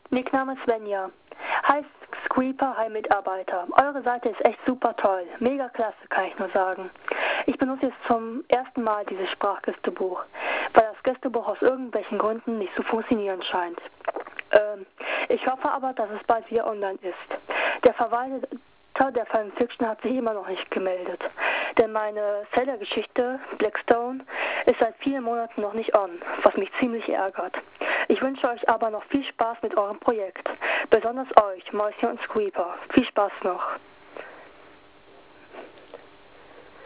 Nickname Svenja. Hi Squeeper, hi Mitarbeiter. Eure Seite ist echt super toll. Mega klasse, kann ich nur sagen. Ich benutze jetzt zum ersten Mal dieses Sprachgästebuch, weil das Gästebuch aus irgendwelchen Gründen nicht zu funktionieren scheint. Ich hoffe aber, dass es bald wieder online ist. Der Verwalter der Fanfiction hat sich immer noch nicht gemeldet, denn meine Seller-Geschichte Blackstone ist seit vielen Monaten noch nicht on, was mich ziemlich ärgert. Ich wünsche euch aber noch viel Spaß mit eurem Projekt, besonders euch, Mäuschen und Squeeper. Viel Spaß noch.